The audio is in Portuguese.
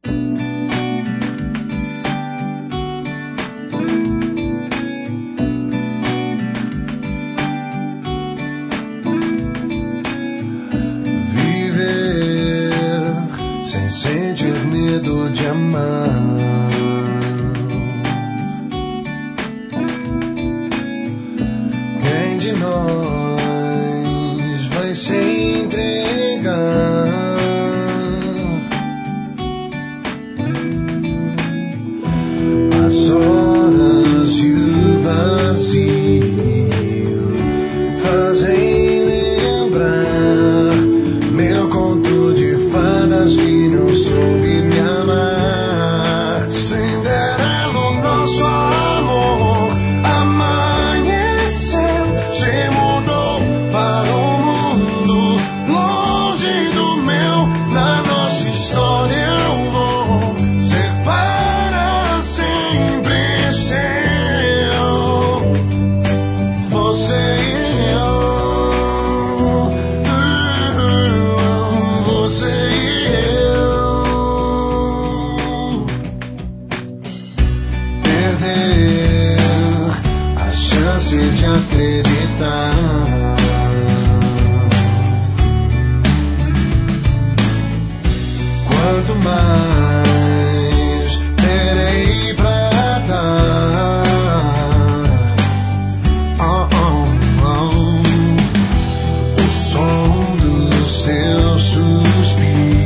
Sentir medo de amar. Quem de nós vai se entregar? As horas e o vazio fazem lembrar meu conto de fadas que não soube me amar. Cinderela, o nosso amor amanheceu, se mudou para um mundo longe do meu. Na nossa história eu vou ser para sempre seu. Você e eu. A chance de acreditar. Quanto mais terei pra dar. O som dos seus suspiros